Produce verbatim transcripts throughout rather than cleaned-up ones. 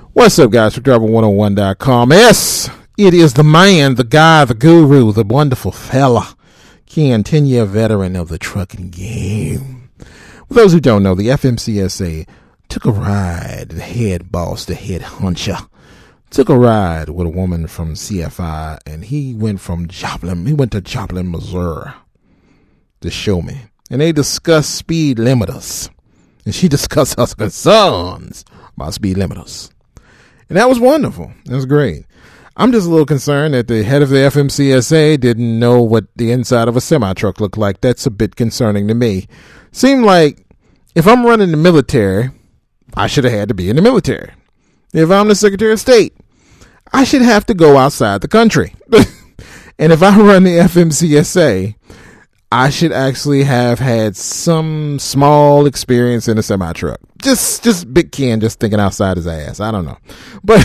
What's up, guys? Truck Driver one oh one dot com. Yes, it is the man, the guy, the guru, the wonderful fella, Ken, ten-year veteran of the trucking game. For those who don't know, the F M C S A took a ride, the head boss, the head huncher, took a ride with a woman from C F I, and he went from Joplin, he went to Joplin, Missouri to show me. And they discussed speed limiters. And she discussed her concerns about speed limiters. And that was wonderful. That was great. I'm just a little concerned that the head of the F M C S A didn't know what the inside of a semi-truck looked like. That's a bit concerning to me. Seemed like if I'm running the military, I should have had to be in the military. If I'm the Secretary of State, I should have to go outside the country. And if I run the F M C S A, I should actually have had some small experience in a semi-truck. Just, just Big Ken just thinking outside his ass. I don't know. But,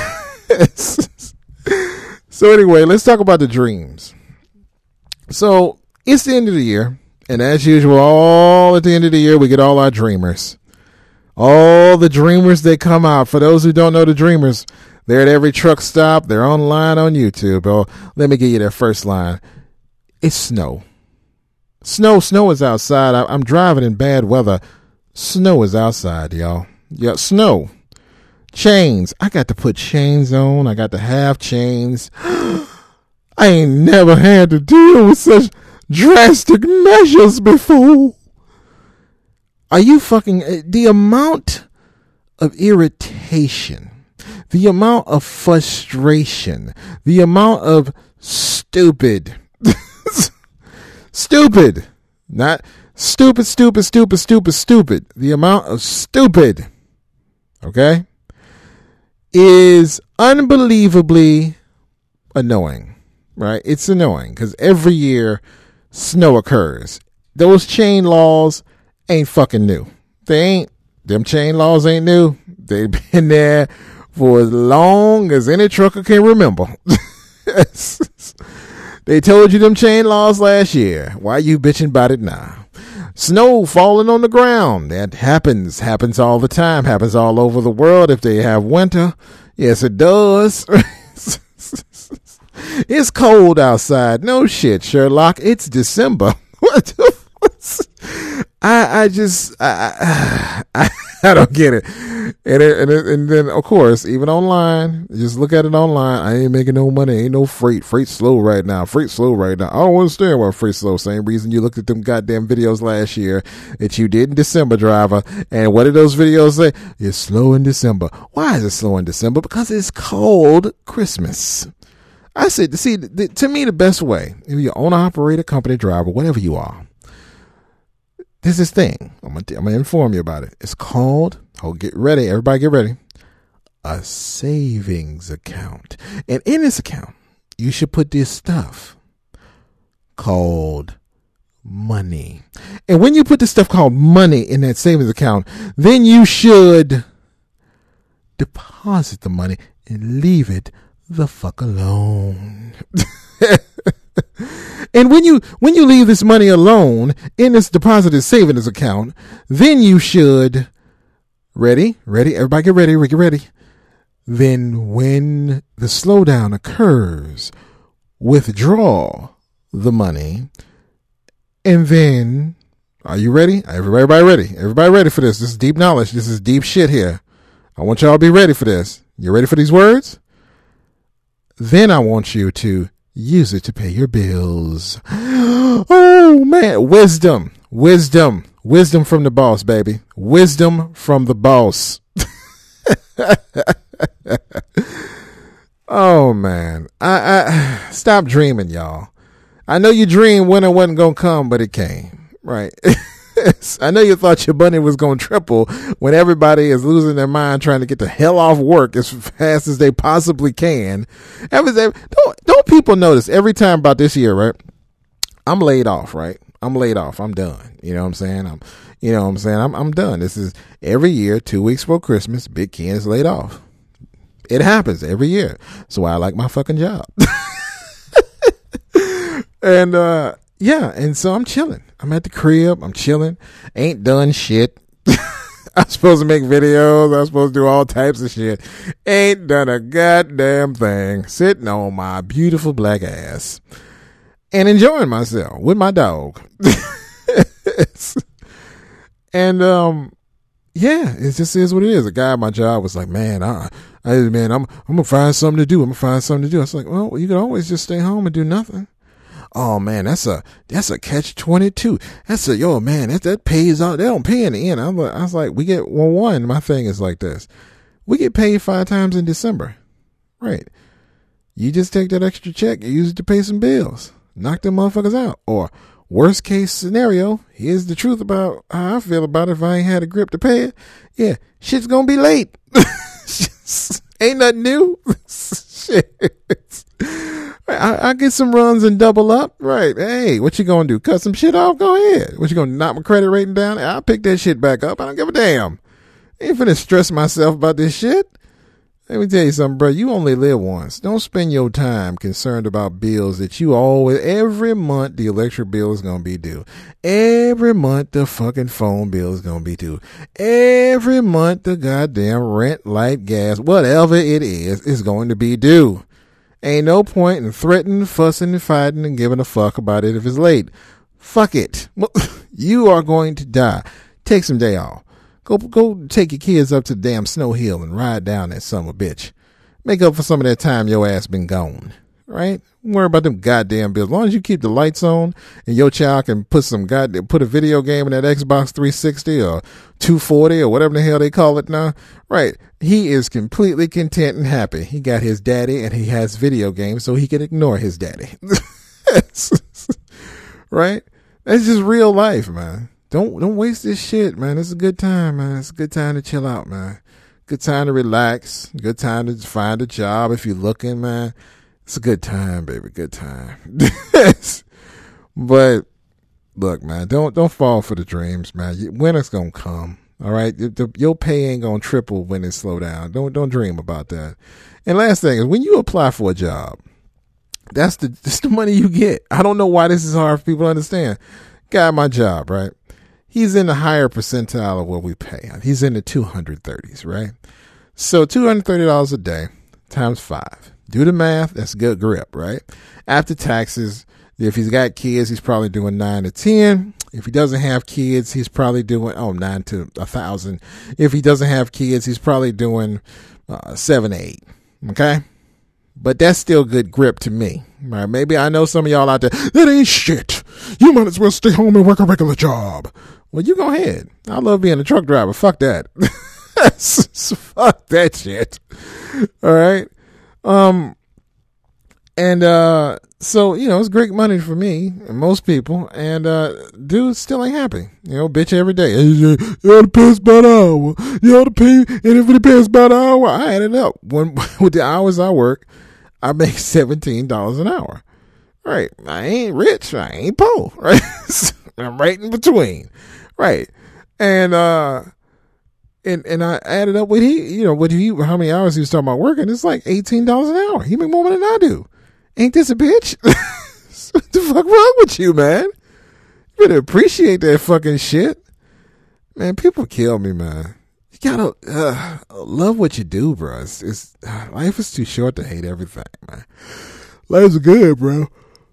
so anyway, let's talk about the dreams. So, it's the end of the year. And as usual, all at the end of the year, we get all our dreamers. All the dreamers that come out. For those who don't know the dreamers, they're at every truck stop. They're online on YouTube. Oh, let me give you their first line. It's snow. Snow, snow is outside. I, I'm driving in bad weather. Snow is outside, y'all. Yeah, snow. Chains. I got to put chains on. I got to have chains. I ain't never had to deal with such drastic measures before. Are you fucking... The amount of irritation, the amount of frustration, the amount of stupid... Stupid, not stupid, stupid, stupid, stupid, stupid. The amount of stupid, okay, is unbelievably annoying, right? It's annoying because every year snow occurs. Those chain laws ain't fucking new. They ain't, them chain laws ain't new. They've been there for as long as any trucker can remember. They told you them chain laws last year. Why you bitching about it now? Snow falling on the ground. That happens. Happens all the time. Happens all over the world if they have winter. Yes, it does. It's cold outside. No shit, Sherlock. It's December. What the fuck? I, I just, I, I, I don't get it. And, it, and, it, and then, of course, even online, just look at it online. I ain't making no money. Ain't no freight. Freight's slow right now. Freight's slow right now. I don't understand why freight's slow. Same reason you looked at them goddamn videos last year that you did in December, driver. And what did those videos say? It's slow in December. Why is it slow in December? Because it's cold Christmas. I said, see, the, to me, the best way, if you're owner, operator, company driver, whatever you are, this is thing. I'm going to I'm gonna inform you about it. It's called, oh, get ready. Everybody get ready. A savings account. And in this account, you should put this stuff called money. And when you put this stuff called money in that savings account, then you should deposit the money and leave it the fuck alone. And when you when you leave this money alone in this deposited savings account, then you should, ready, ready, everybody get ready, get ready. Then when the slowdown occurs, withdraw the money. And then, are you ready? Everybody ready? Everybody ready for this? This is deep knowledge. This is deep shit here. I want y'all to be ready for this. You ready for these words? Then I want you to use it to pay your bills. Oh, man. Wisdom. Wisdom. Wisdom from the boss, baby. Wisdom from the boss. Oh, man. I, I stop dreaming, y'all. I know you dreamed winter wasn't going to come, but it came. Right? I know you thought your money was going to triple when everybody is losing their mind trying to get the hell off work as fast as they possibly can. Don't, don't people notice every time about this year, right? I'm laid off, right? I'm laid off. I'm done. You know what I'm saying? I'm, you know what I'm saying? I'm, I'm done. This is every year, two weeks before Christmas, Big Ken is laid off. It happens every year. So I like my fucking job. and, uh, yeah. And so I'm chilling. I'm at the crib. I'm chilling. Ain't done shit. I'm supposed to make videos. I'm supposed to do all types of shit. Ain't done a goddamn thing. Sitting on my beautiful black ass and enjoying myself with my dog. And, um, yeah, it just is what it is. A guy at my job was like, man, I, I man, I'm, I'm going to find something to do. I'm going to find something to do. I was like, well, you can always just stay home and do nothing. Oh man, that's a, that's a catch twenty-two. That's a, yo man, that, that pays out. They don't pay in the end. I'm like, I was like, we get, well, one, my thing is like this. We get paid five times in December. Right. You just take that extra check and use it to pay some bills. Knock them motherfuckers out. Or worst case scenario, here's the truth about how I feel about it. If I ain't had a grip to pay it, yeah, shit's gonna be late. Ain't nothing new. Shit. I, I get some runs and double up. Right. Hey, what you gonna do? Cut some shit off? Go ahead. What you gonna knock my credit rating down? I'll pick that shit back up. I don't give a damn. I ain't finna stress myself about this shit. Let me tell you something, bro. You only live once. Don't spend your time concerned about bills that you always, every month the electric bill is going to be due. Every month the fucking phone bill is going to be due. Every month the goddamn rent, light, gas, whatever it is, is going to be due. Ain't no point in threatening, fussing, and fighting and giving a fuck about it if it's late. Fuck it. You are going to die. Take some day off. Go go take your kids up to the damn Snow Hill and ride down that son of a bitch. Make up for some of that time your ass been gone. Right? Don't worry about them goddamn bills. As long as you keep the lights on and your child can put some goddamn, put a video game in that Xbox three sixty or two forty or whatever the hell they call it now. Right. He is completely content and happy. He got his daddy and he has video games so he can ignore his daddy. Right? That's just real life, man. Don't don't waste this shit, man. It's a good time, man. It's a good time to chill out, man. Good time to relax. Good time to find a job if you're looking, man. It's a good time, baby. Good time. But look, man, don't don't fall for the dreams, man. Winter's gonna come. All right, the, the, your pay ain't gonna triple when it slow down. Don't don't dream about that. And last thing is when you apply for a job, that's the that's the money you get. I don't know why this is hard for people to understand. Got my job, right? He's in the higher percentile of what we pay. He's in the two hundred thirties, right? So two hundred thirty dollars a day times five. Do the math. That's a good grip, right? After taxes, if he's got kids, he's probably doing nine to ten. If he doesn't have kids, he's probably doing, oh, nine to a thousand. If he doesn't have kids, he's probably doing uh, seven, eight. Okay? But that's still good grip to me. Right? Maybe I know some of y'all out there, that ain't shit. You might as well stay home and work a regular job. Well, you go ahead. I love being a truck driver. Fuck that. Fuck that shit. All right. Um, and, uh, so, you know, it's great money for me and most people. And, uh, dude still ain't happy. You know, bitch every day. You ought to pay us about an hour. You ought to pay, and if it pays about an hour, I add it up. When, with the hours I work, I make seventeen dollars an hour. Right. I ain't rich. I ain't poor. Right. I'm right in between. Right. And, uh, and, and I added up what he, you know, what he, how many hours he was talking about working. It's like eighteen dollars an hour. He make more money than I do. Ain't this a bitch? What the fuck wrong with you, man? You better appreciate that fucking shit. Man, people kill me, man. You gotta, uh, love what you do, bro. It's, it's, life is too short to hate everything, man. Life's good, bro.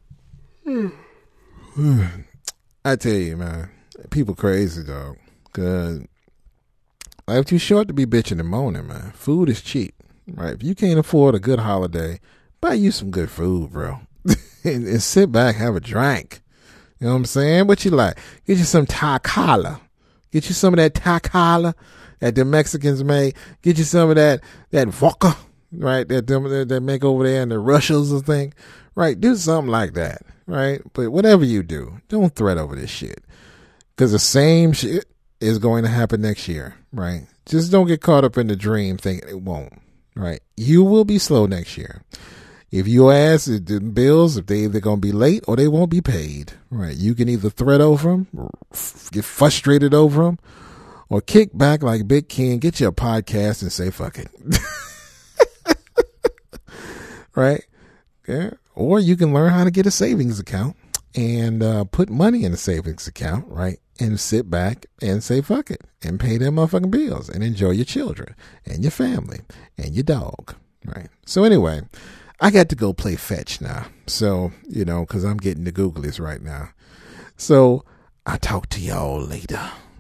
I tell you, man. People crazy, dog. Cause life too short to be bitching and moaning, man. Food is cheap, right? If you can't afford a good holiday, buy you some good food, bro. and, and sit back, have a drink. You know what I'm saying? What you like? Get you some Takala. Get you some of that Takala that the Mexicans made. Get you some of that that vodka, right? That them that they make over there in the Russians, I think. Right? Do something like that, right? But whatever you do, don't threat over this shit. Because the same shit is going to happen next year, right? Just don't get caught up in the dream thinking it won't, right? You will be slow next year. If you ask the bills, if they either going to be late or they won't be paid, right? You can either threat over them, or get frustrated over them, or kick back like Big Ken, get you a podcast and say, fuck it. Right? Yeah. Or you can learn how to get a savings account and uh, put money in a savings account, right? and sit back and say fuck it and pay their motherfucking bills and enjoy your children and your family and your dog. Right. So anyway, I got to go play fetch now. So, you know, because I'm getting the googlies right now. So I'll talk to y'all later.